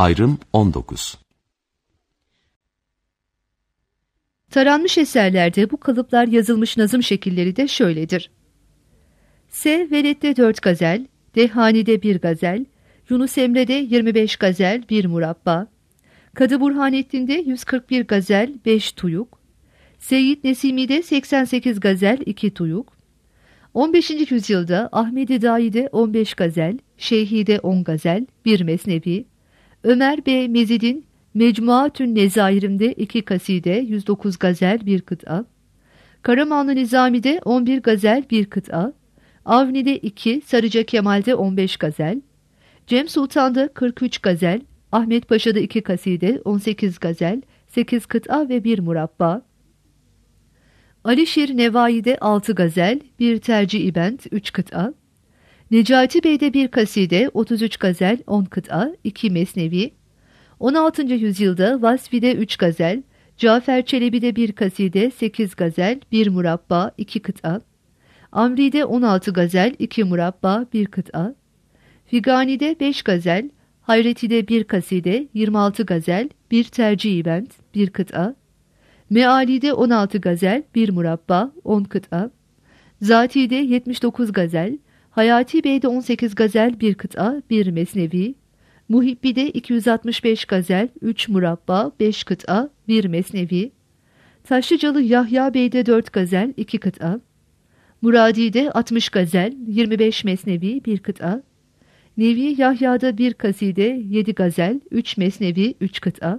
Ayrım 19. Taranmış eserlerde bu kalıplar yazılmış nazım şekilleri de şöyledir. Veled'de 4 gazel, Dehani'de 1 gazel, Yunus Emre'de 25 gazel 1 murabba, Kadı Burhanettin'de 141 gazel 5 tuyuk, Seyyid Nesimi'de 88 gazel 2 tuyuk, 15. yüzyılda Ahmed-i Dahi'de 15 gazel, Şeyhi'de 10 gazel 1 mesnevi, Ömer B. Mezid'in Mecmuatün Nezairim'de 2 kaside 109 gazel 1 kıta, Karamanlı Nizami'de 11 gazel 1 kıta, Avni'de 2, Sarıca Kemal'de 15 gazel, Cem Sultan'da 43 gazel, Ahmet Paşa'da 2 kaside 18 gazel, 8 kıta ve 1 murabba, Alişir Nevai'de 6 gazel, 1 tercih-i bent 3 kıta, Necati Bey'de 1 kaside 33 gazel 10 kıta 2 mesnevi, 16. yüzyılda Vasfi'de 3 gazel, Cafer Çelebi'de 1 kaside 8 gazel 1 murabba 2 kıta, Amri'de 16 gazel 2 murabba 1 kıta, Figani'de 5 gazel, Hayreti'de 1 kaside 26 gazel 1 tercih-i bent 1 kıta, Meali'de 16 gazel 1 murabba 10 kıta, Zati'de 79 gazel, Hayati Bey'de 18 gazel 1 kıta 1 mesnevi, Muhibbi'de 265 gazel 3 murabba 5 kıta 1 mesnevi, Taşlıcalı Yahya Bey'de 4 gazel 2 kıta, Muradi'de 60 gazel 25 mesnevi 1 kıta, Nevi Yahya'da 1 kaside 7 gazel 3 mesnevi 3 kıta,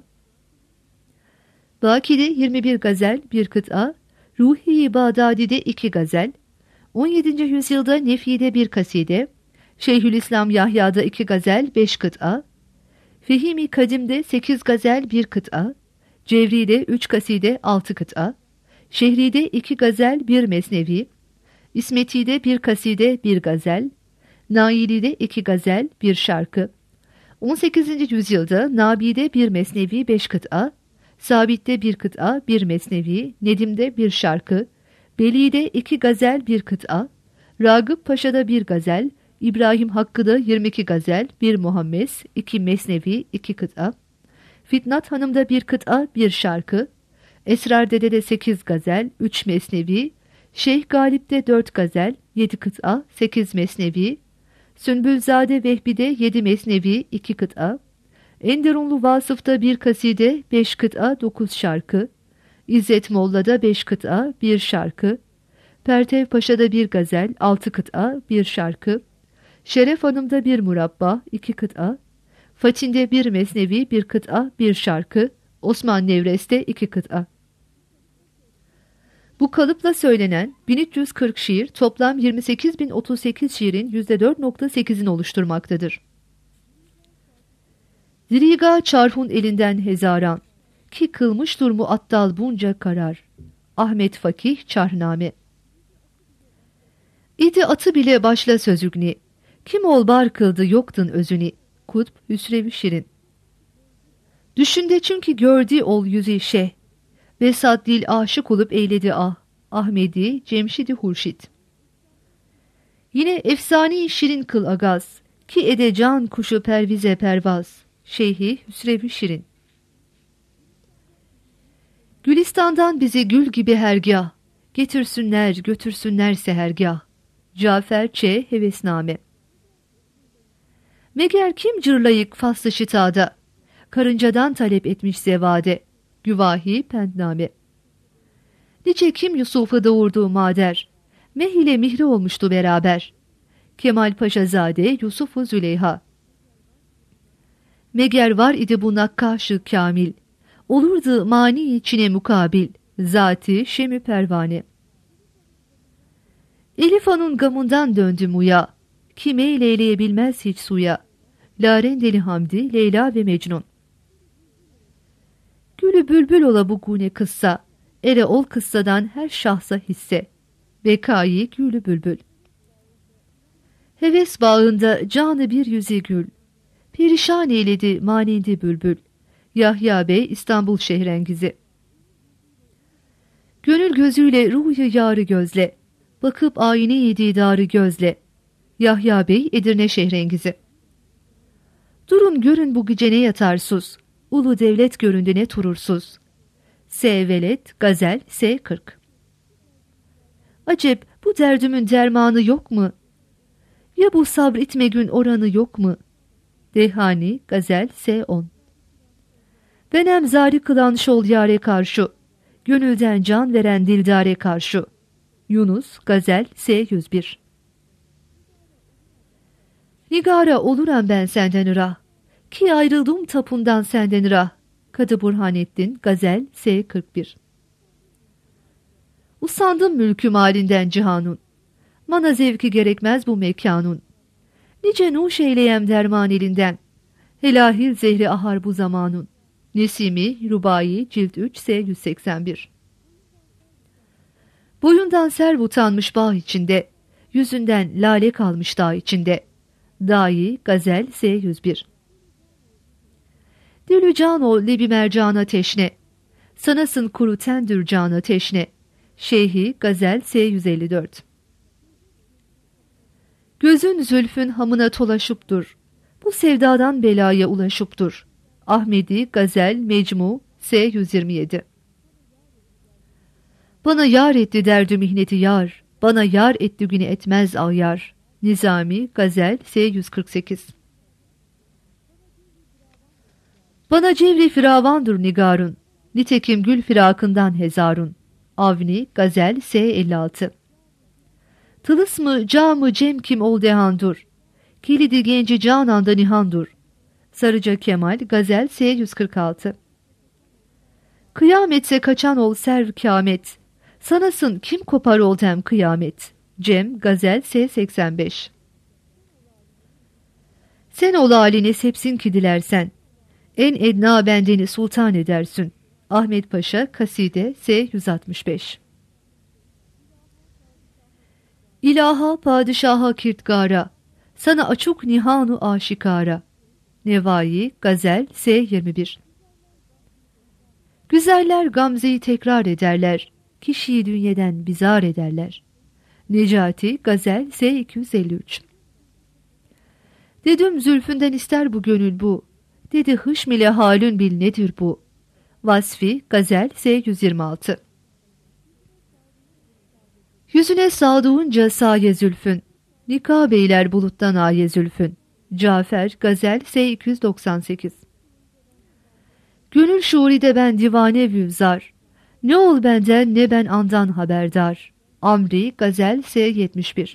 Baki'de 21 gazel 1 kıta, Ruhi-i Bağdadi'de 2 gazel, 17. yüzyılda Nefi'de 1 kaside, Şeyhülislam Yahya'da 2 gazel 5 kıta, Fehimi Kadim'de 8 gazel 1 kıta, Cevri'de 3 kaside 6 kıta, Şehri'de 2 gazel 1 mesnevi, İsmeti'de 1 kaside 1 gazel, Naili'de 2 gazel 1 şarkı, 18. yüzyılda Nabi'de 1 mesnevi 5 kıta, Sabit'te 1 kıta 1 mesnevi, Nedim'de 1 şarkı, Beli'de 2 gazel 1 kıta, Ragıp Paşa'da 1 gazel, İbrahim Hakkı'da 22 gazel 1 muhammes 2 mesnevi 2 kıta, Fitnat Hanım'da 1 kıta 1 şarkı, Esrar Dede'de 8 gazel 3 mesnevi, Şeyh Galip'te 4 gazel 7 kıta 8 mesnevi, Sünbülzade Vehbi'de 7 mesnevi 2 kıta, Enderunlu Vasıf'ta 1 kaside 5 kıta 9 şarkı, İzzet Molla'da 5 kıta 1 şarkı, Pertev Paşa'da 1 gazel 6 kıta 1 şarkı, Şeref Hanım'da 1 murabba 2 kıta, Fatin'de 1 mesnevi 1 kıta 1 şarkı, Osman Nevres'te 2 kıta. Bu kalıpla söylenen 1340 şiir toplam 28.038 şiirin %4.8'ini oluşturmaktadır. Ziriga çarhun elinden hezaran, ki kılmıştur muattal bunca karar. Ahmet Fakih Çarhname. İdi atı bile başla sözügni, kim ol bar kıldı yoktun özüni. Kutb Hüsrev Şirin. Düşünde çünkü gördü ol yüzü şeh, Vesat dil aşık olup eyledi ah. Ahmedi Cemşidi Hurşit. Yine efsane şirin kıl agaz, ki ede can kuşu pervize pervaz. Şeyhi Hüsrev Şirin. Gülistan'dan bizi gül gibi hergah, getirsinler götürsünler sehergah. Cafer Ç. Hevesname. Meger kim cırlayık faslı şitada, karıncadan talep etmiş zevade. Güvahi Pentname. Nice kim Yusuf'u doğurduğu mader, meh ile mihri olmuştu beraber. Kemal Paşazade Yusuf-u Züleyha. Meger var idi bu nakkaş-ı kamil, olurdu mani içine mukabil. Zati Şemi Pervane. Elif Han'ın gamından döndüm uya, kime eyleyebilmez hiç suya. Larendeli Hamdi Leyla ve Mecnun. Gülü bülbül ola bu gune kıssa, ere ol kıssadan her şahsa hisse. Bekai Gülü Bülbül. Heves bağında canı bir yüze gül, perişan eyledi manindi bülbül. Yahya Bey İstanbul Şehrengizi. Gönül gözüyle ruhu yarı gözle, bakıp ayine-i didarı gözle. Yahya Bey Edirne Şehrengizi. Durun görün bu gece ne yatarsuz, ulu devlet göründü ne turursuz. S. Velet, Gazel, S. 40. Acep bu derdimin dermanı yok mu? Ya bu sabretme gün oranı yok mu? Dehani, Gazel, S. 10. Benem zari kılan şol yare karşı, gönülden can veren dildare karşı. Yunus, Gazel, S. 101. Nigara oluram ben senden ırah, ki ayrıldım tapundan senden ırah. Kadı Burhanettin, Gazel, S. 41. Usandım mülküm halinden cihanun, bana zevki gerekmez bu mekanun. Nice nuş eyleyem derman elinden, helahil zehri ahar bu zamanun. Nesimi, Rubai, Cilt 3, S. 181. Boyundan serv utanmış bağ içinde, yüzünden lale kalmış dağ içinde. Dahi, Gazel, S. 101. Dülü can ol lebi mercana teşne, sanasın kuru tendür cana teşne. Şeyhi, Gazel, S. 154. Gözün zülfün hamına tolaşıp dur, bu sevdadan belaya ulaşıp dur. Ahmedi, Gazel, Mecmu, S. 127. Bana yar etti derdi mihneti yar, bana yar etti güne etmez ağyar. Nizami, Gazel, S. 148. Bana cevri firavandır nigarun, nitekim gül firakından hezarun. Avni, Gazel, S. 56. Tılısmı, camı, cem kim ol dehandur, kilidi genci cananda nihandur. Sarıca Kemal, Gazel, S. 146. Kıyametse kaçan ol serv kâmet, sanasın kim kopar ol dem kıyamet. Cem, Gazel, S. 85. Sen ol haline sepsin ki dilersen, en edna bendeni sultan edersin. Ahmet Paşa, Kaside, S. 165. İlaha padişaha kirtgara, sana açuk nihanu aşikara. Nevai, Gazel, S. 21. Güzeller gamzeyi tekrar ederler, kişiyi dünyeden bizar ederler. Necati, Gazel, S. 253. Dedim zülfünden ister bu gönül bu, dedi hışm ile halün bil nedir bu. Vasfi, Gazel, S. 126. Yüzüne sağduğunca saye zülfün, nikah beyler buluttan aye zülfün. Cafer, Gazel, S. 298. Gönül şuuride ben divane vüzar, ne ol benden ne ben andan haberdar. Amri, Gazel, S. 71.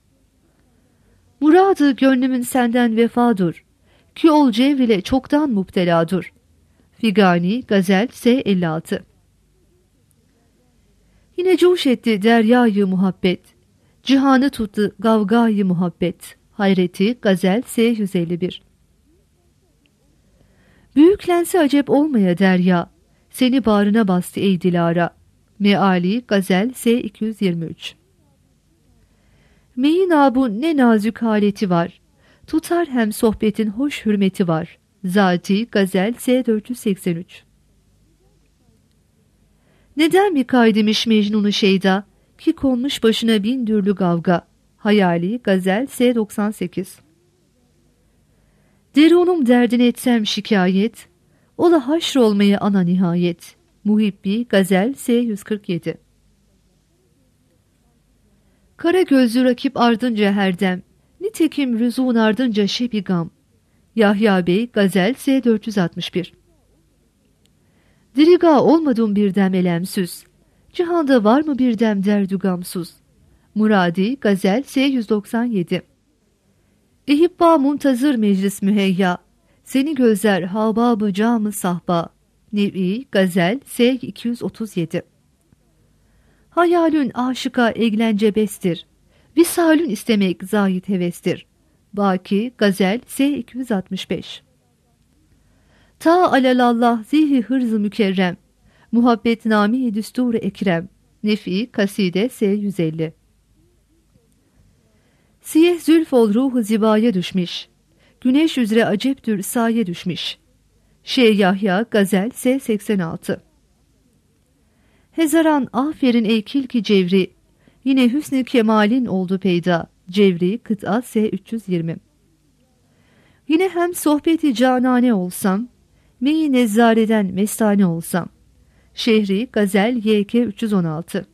Muradı gönlümün senden vefadır, ki ol cevrile çoktan mupteladır. Figani, Gazel, S. 56. Yine cuş etti deryayı muhabbet, cihanı tuttu gavgayı muhabbet. Hayreti, Gazel, S. 151. Büyüklense acep olmaya derya, seni bağrına bastı ey Dilara. Meali, Gazel, S. 223. Meyin abun ne nazik haleti var, tutar hem sohbetin hoş hürmeti var. Zati, Gazel, S. 483. Neden mi kaydemiş Mecnun'u şeyda, ki konmuş başına bin dürlü gavga. Hayali, Gazel, S. 98. Derunum derdine etsem şikayet, ola haşr olmaya ana nihayet. Muhibbi, Gazel, S. 147. Kara gözlü rakip ardınca herdem, nitekim rüzun ardınca şebi gam. Yahya Bey, Gazel, S. 461. Diriga olmadım bir dem elemsüz, cihanda var mı bir dem derdü gamsuz. Muradi, Gazel, S. 197. Ehibba muntazır meclis müheyya, seni gözler hababı camı sahba. Nevi, Gazel, S. 237. Hayalün aşıka eglence bestir, visalün istemek zahit hevestir. Baki, Gazel, S. 265. Ta alalallah zihi hırzı mükerrem, muhabbet nami düsturu ekrem. Nefi, Kaside, S. 150. Siyeh zülf ol ruhu zibaya düşmüş, güneş üzere aceptür saye düşmüş. Şeyh Yahya, Gazel, S. 86. Hezaran aferin ey kilki cevri, yine hüsnü kemalin oldu peyda. Cevri, Kıta, S. 320. Yine hem sohbeti canane olsam, meyi nezzareden mestane olsam. Şehri Gazel YK 316.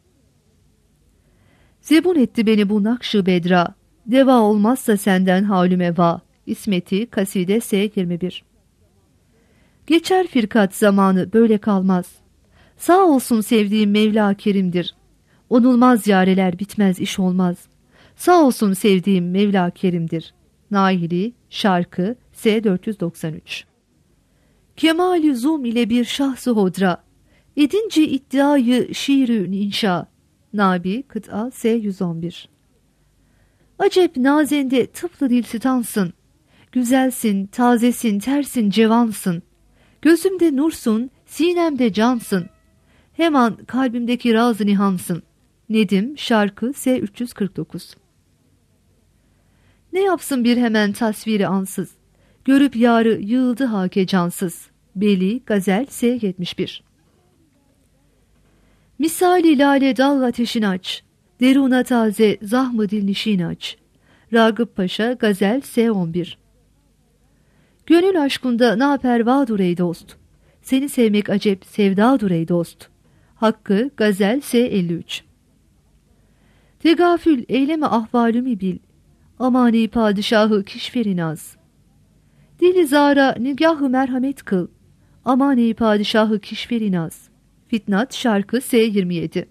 Zebun etti beni bu nakş-ı bedra, deva olmazsa senden halüme va. İsmeti Kaside S21. Geçer firkat zamanı böyle kalmaz. Sağ olsun sevdiğim Mevla Kerim'dir. Onulmaz yareler bitmez iş olmaz. Sağ olsun sevdiğim Mevla Kerim'dir. Naili Şarkı S493. Kemali zum ile bir şahs-ı hodra, edince iddiayı şiir-ü inşa. Nabi Kıta S111. Acep nazende tıplı dilsitansın. Güzelsin, tazesin, tersin, cevansın. Gözümde nursun, sinemde cansın. Hemen kalbimdeki raz-ı nihansın. Nedim Şarkı S349. Ne yapsın bir hemen tasviri ansız. Görüp yarı yığıldı hake cansız. Beli Gazel S71. Misali lale dal ateşin aç. Deruna taze zahmı dil nişin aç. Ragıp Paşa Gazel S11. Gönül aşkında napervadur ey dost. Seni sevmek acep sevdadur ey dost. Hakkı Gazel S53. Tegafül eyleme ahvalümü bil. Amani padişahı kişferinaz. Dili zara nigahı merhamet kıl. Amani padişahı kişferinaz. Fitnat Şarkı S27.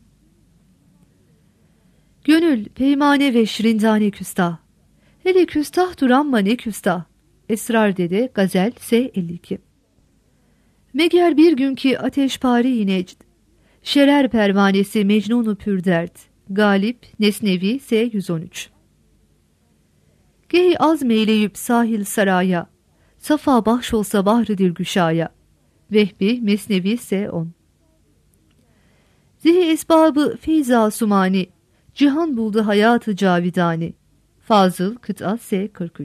Gönül peymane ve şirindane küstah. Hele küstah duranma ne küstah. Esrar Dede Gazel S52. Meger bir gün ki ateşpari necd. Şerer pervanesi Mecnun-u Pürdert. Galip Nesnevi S113. Gehi az meyleyip sahil saraya. Safa bahş olsa bahri dilgüşaya. Vehbi Mesnevi S10. Zihi esbabı feyza sumani. Cihan buldu hayatı cavidani. Fazıl Kıta S43.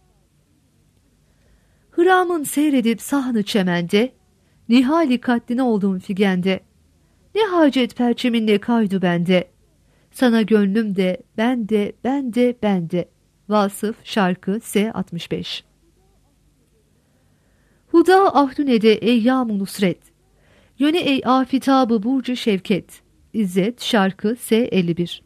Hıramın seyredip sahnı çemende, nihali katline olduğum figende, ne hacet perçeminle kaydu bende, sana gönlüm de, ben de, ben de, ben de. Vasıf Şarkı S65. Huda ahdünede eyyam-ı nusret, yöne ey afitabı burcu şevket. İzzet Şarkı S51.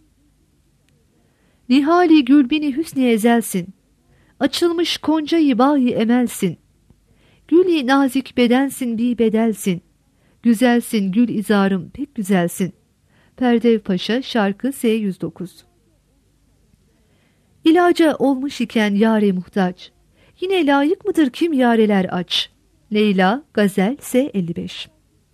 Nihali gülbini hüsni ezelsin, açılmış koncayı bahi emelsin. Gül-i nazik bedensin bi bedelsin, güzelsin gül izarım pek güzelsin. Perdev Paşa Şarkı S109. İlaca olmuş iken yare muhtaç, yine layık mıdır kim yareler aç. Leyla Gazel S55.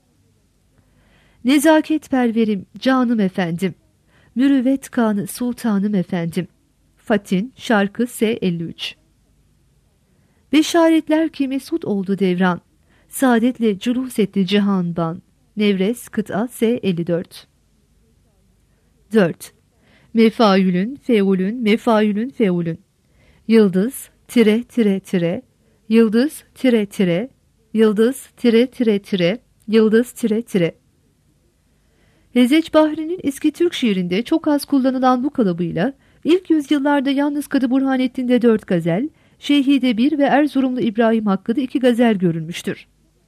Nezaket perverim canım efendim, mürüvvet kanı sultanım efendim. Fatin Şarkı S53. Beşaretler ki mesut oldu devran, saadetle culuhs etti cihanban. Nevres Kıta S54. 4. Mefaülün, feulün, mefaülün, feulün. Yıldız, tire, tire, tire, yıldız, tire, tire, yıldız, tire, tire, tire, yıldız, tire, tire. Hezeç Bahri'nin eski Türk şiirinde çok az kullanılan bu kalıbıyla ilk yüzyıllarda yalnız Kadı Burhanettin'de 4 gazel, Şeyhi'de 1 ve Erzurumlu İbrahim Hakkı'da 2 gazel görülmüştür.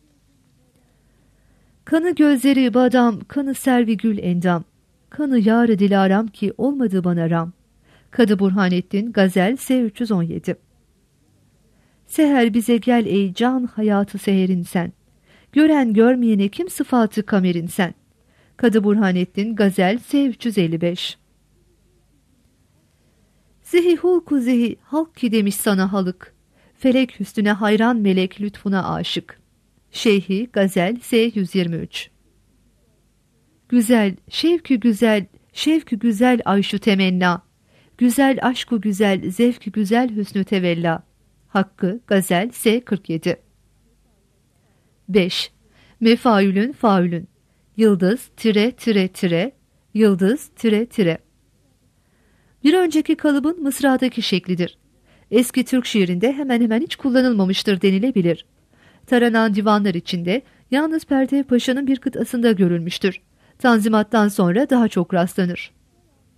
Kanı gözleri badam, kanı servi gül endam, kanı yâr-ı dilaram ki olmadı bana ram. Kadı Burhanettin Gazel S317. Seher bize gel ey can hayatı seherin sen, gören görmeyene kim sıfatı kamerin sen. Kadı Burhanettin Gazel S355. Zihi hulku zihi halk ki demiş sana halık, felek hüsnüne hayran melek lütfuna aşık. Şeyhi Gazel S123. Güzel, şevkü güzel, şevkü güzel ayşu temenna, güzel aşku güzel, zevkü güzel hüsnü tevella. Hakkı Gazel S47. 5. Mefaülün faülün, yıldız tire tire tire, yıldız tire tire. Bir önceki kalıbın mısradaki şeklidir. Eski Türk şiirinde hemen hemen hiç kullanılmamıştır denilebilir. Taranan divanlar içinde yalnız Pertev Paşa'nın bir kıtasında görülmüştür. Tanzimattan sonra daha çok rastlanır.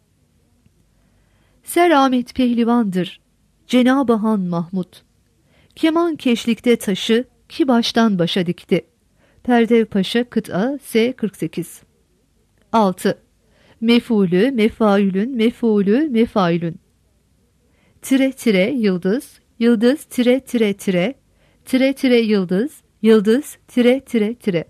Ser Ahmet pehlivandır, Cenab-ı Han Mahmud. Keman keşlikte taşı, ki baştan başa dikti. Perdev Paşa kıta S 48. 6. Mef'ulü, mefaülün, mef'ulü, mefaülün. Tire tire yıldız, yıldız tire tire tire, tire tire yıldız, yıldız tire tire tire.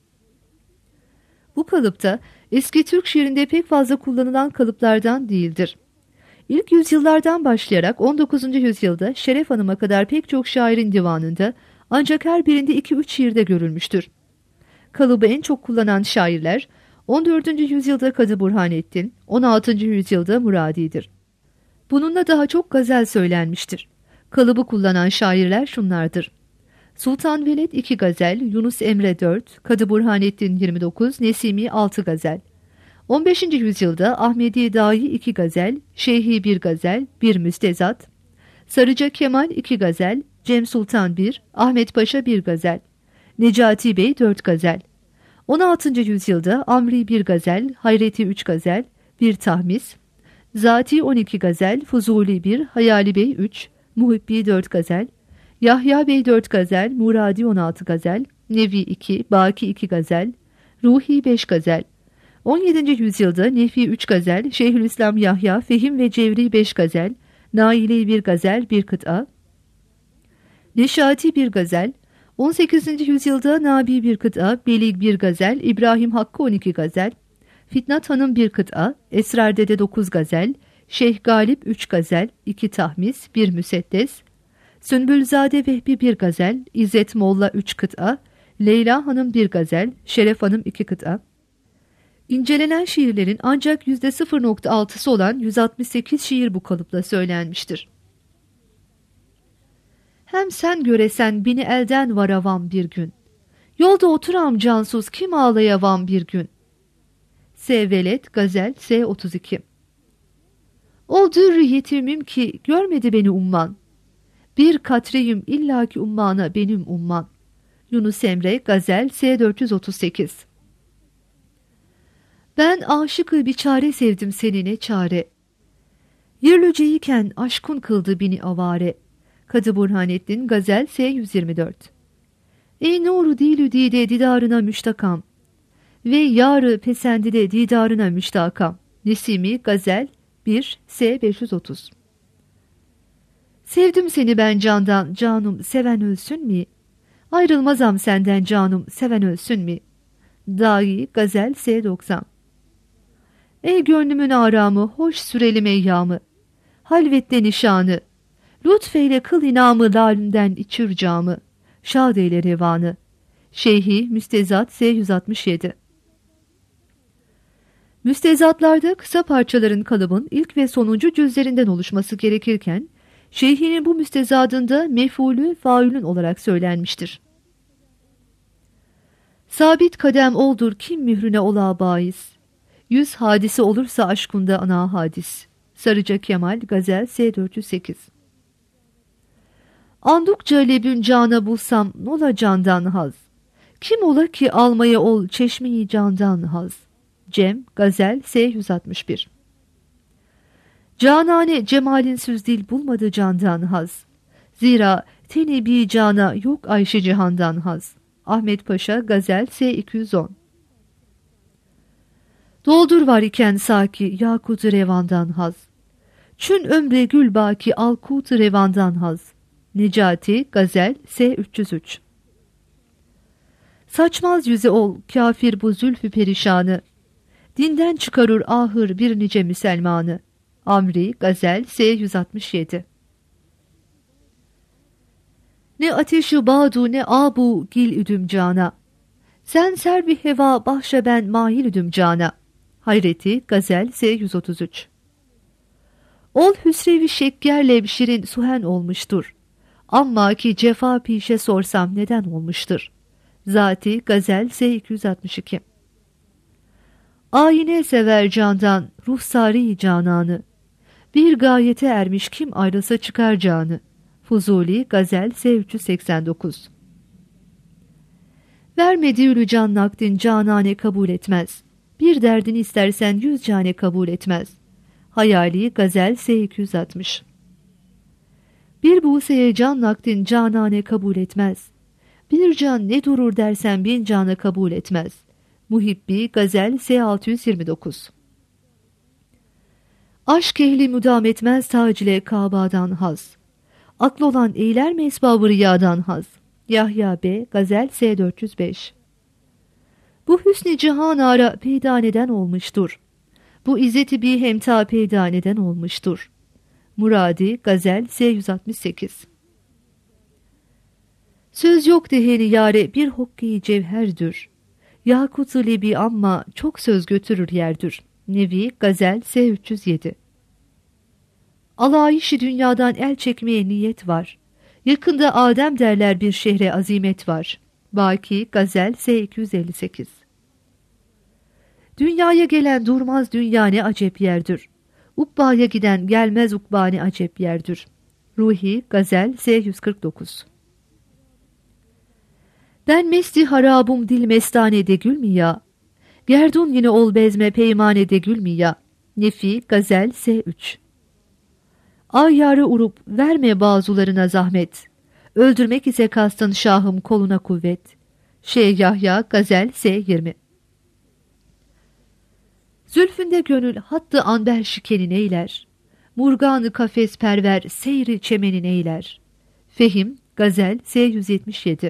Bu kalıpta eski Türk şiirinde pek fazla kullanılan kalıplardan değildir. İlk yüzyıllardan başlayarak 19. yüzyılda Şeref Hanım'a kadar pek çok şairin divanında ancak her birinde 2-3 şiirde görülmüştür. Kalıbı en çok kullanan şairler 14. yüzyılda Kadı Burhanettin, 16. yüzyılda Muradi'dir. Bununla daha çok gazel söylenmiştir. Kalıbı kullanan şairler şunlardır: Sultan Veled 2 gazel, Yunus Emre 4, Kadı Burhanettin 29, Nesimi 6 gazel. 15. yüzyılda Ahmedi Dahi 2 gazel, Şeyhi 1 gazel, 1 müstezat, Sarıca Kemal 2 gazel, Cem Sultan 1, Ahmet Paşa 1 gazel, Necati Bey 4 gazel. 16. yüzyılda Amri 1 gazel, Hayreti 3 gazel, 1 tahmis, Zati 12 gazel, Fuzuli 1, Hayali Bey 3, Muhibbi 4 gazel, Yahya Bey 4 gazel, Muradi 16 gazel, Nevi 2, Baki 2 gazel, Ruhi 5 gazel. 17. yüzyılda Nefi 3 gazel, Şeyhülislam Yahya, Fehim ve Cevri 5 gazel, Naili 1 gazel, 1 kıta, Neşati 1 gazel. 18. yüzyılda Nabi 1 kıta, Belig 1 gazel, İbrahim Hakkı 12 gazel, Fitnat Hanım 1 kıta, Esrar Dede 9 gazel, Şeyh Galip 3 gazel, 2 tahmis, 1 müseddes, Sünbülzade Vehbi 1 gazel, İzzet Molla 3 kıta, Leyla Hanım 1 gazel, Şeref Hanım 2 kıta. İncelenen şiirlerin ancak %0.6'sı olan 168 şiir bu kalıpla söylenmiştir. Hem sen göresen beni elden varavam bir gün. Yolda oturam cansuz kim ağlayavam bir gün. S. Veled Gazel S. 32. Oldür yetimim ki görmedi beni umman. Bir katreyim illaki ummana benim umman. Yunus Emre Gazel S. 438. Ben aşıkı bir çare sevdim senine çare. Yirlüceyken aşkın kıldı beni avare. Kadı Burhanettin Gazel S. 124. Ey nuru dilü dide didarına müştakam. Ve yarı pesendide didarına müştakam. Nesimi Gazel 1 S. 530. Sevdim seni ben candan, canım seven ölsün mi? Ayrılmazam senden canım, seven ölsün mi? Dahi Gazel S. 90. Ey gönlümün aramı, hoş sürelim eyyamı. Halvette nişanı. Lütfeyle kıl inamı lalinden içir camı. Şad eyle revanı. Şeyhi Müstezat S. 167. Müstezatlarda kısa parçaların kalıbın ilk ve sonuncu cüzlerinden oluşması gerekirken, şeyhinin bu müstezadında mef'ulü faülün olarak söylenmiştir. Sabit kadem oldur kim mührüne ola bais. 100 hadise olursa aşkında ana hadis. Sarıca Kemal Gazel S. 408. Andukça lebün cana bulsam nola candan haz. Kim ola ki almaya ol çeşmeyi candan haz. Cem Gazel S. 161. Canane cemalin süz dil bulmadı candan haz. Zira teni bir cana yok Ayşe cihandan haz. Ahmet Paşa Gazel S. 210. Doldur var iken saki yakut revandan haz. Çün ömre gül baki al kut revandan haz. Necati Gazel S. 303. Saçmaz yüze ol kafir bu zülfü perişanı. Dinden çıkarır ahır bir nice Müselmanı. Amri Gazel S. 167. Ne ateşi bağdu ne abu gil üdüm cana. Sen serbi heva bahşe ben mahil üdüm cana. Hayreti Gazel S. 133. Ol hüsrevi şekkerle şirin suhen olmuştur. Amma ki cefa pişe sorsam neden olmuştur. Zati Gazel S. 262. Ayine sever candan ruhsari cananı. Bir gayete ermiş kim ayrılsa çıkar canı. Fuzuli Gazel S. 389. Vermediği ölü can nakdin canane kabul etmez. Bir derdini istersen 100 cane kabul etmez. Hayali Gazel S. 260. Bir buseye can nakdin canane kabul etmez. Bir can ne durur dersen bin canı kabul etmez. Muhibbi Gazel S 629. Aşk ehli müdam etmez tacile kabadan haz. Aklı olan eyler mi esbabı riyadan haz. Yahya B Gazel S 405. Bu hüsn-i cihan ara peyda neden olmuştur. Bu izzeti bir hemta peyda neden olmuştur. Muradi Gazel S 168. Söz yok deheni yare bir hokki cevherdir. Yakut-u lebi amma çok söz götürür yerdir. Nevi Gazel S 307. Alayişi dünyadan el çekmeye niyet var. Yakında Adem derler bir şehre azimet var. Baki Gazel S 258. Dünyaya gelen durmaz dünya ne acep yerdir. Ukba'ya giden gelmez ukba ne acep yerdir. Ruhi Gazel S 149. Ben mesti harabum dil mestane de gül mü ya? Gerdun yine ol bezme peymane de gül mü ya? Nefi Gazel S 3. Ayyarı urup verme bazılarına zahmet. Öldürmek ise kastın şahım koluna kuvvet. Şeyh Yahya Gazel S 20. Zülfünde gönül hattı anber şikenin eyler. Murganı kafes perver seyri çemenin eyler. Fehim Gazel S 177.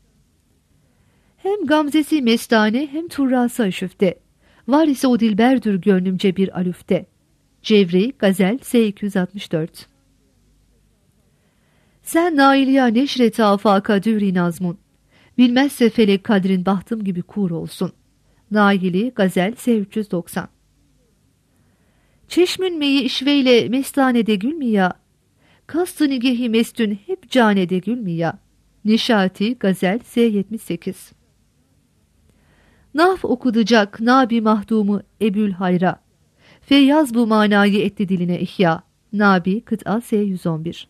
Hem gamzesi mestane hem turrası aşüfte. Var ise o dilberdir gönlümce bir alüfte. Cevri Gazel S 264. Sen nailiya neşret afaka düri nazmun. Bilmezse felek kadrin bahtım gibi kur olsun. Naili Gazel S 390. Çeşmün meyi işveyle mestanede gül mü ya? Kastı nigehi mestün hep canede gül mü ya? Nişati Gazel S 78. Naf okudacak Nabi mahdumu Ebül Hayra. Feyyaz bu manayı etti diline ihya. Nabi Kıt'a S 111.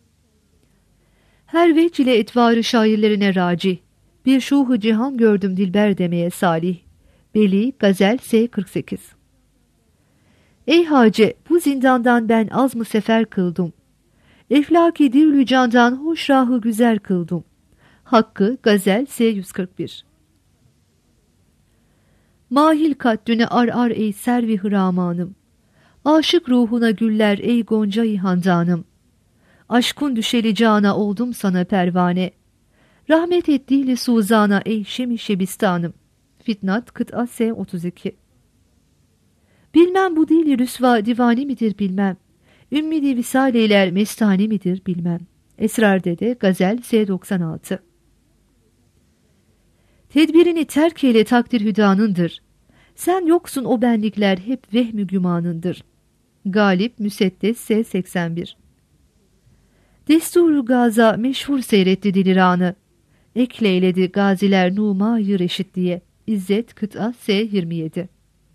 Her vec ile etvarı şairlerine raci. Bir şuhu cihan gördüm dilber demeye salih. Beli Gazel S 48. Ey Hace, bu zindandan ben az mı sefer kıldım. Eflaki dirlü candan hoş rahı güzel kıldım. Hakkı Gazel S 141. Mahil kaddüne ar ar ey servi hıramanım. Aşık ruhuna güller ey gonca-i handanım. Aşkın düşeli cana oldum sana pervane. Rahmet et dili suzana ey şemi şebistanım. Fitnat Kıt'a S 32. Bilmem bu dili rüsva divani midir bilmem. Ümmidi visal eyler mestani midir bilmem. Esrar Dede Gazel S 96. Tedbirini terk eyle takdir hüdanındır. Sen yoksun o benlikler hep vehmü gümanındır. Galip Müseddes S 81. Destur-u gaza meşhur seyretti diliranı. Ekleyledi gaziler numayı reşit diye. İzzet Kıt'a S 27.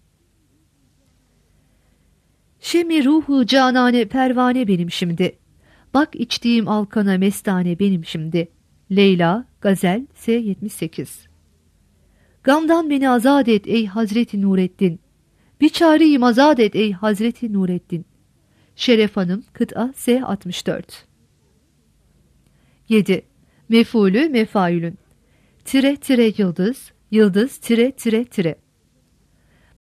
Şemi ruhu canane pervane benim şimdi. Bak içtiğim alkana mestane benim şimdi. Leyla Gazel S 78. Gamdan beni azat et ey Hazreti Nureddin. Bir çareyim azat et ey Hazreti Nureddin. Şeref Hanım Kıt'a S 64. 7. Mef'ulü mefaülün. Tire tire yıldız, yıldız tire tire tire.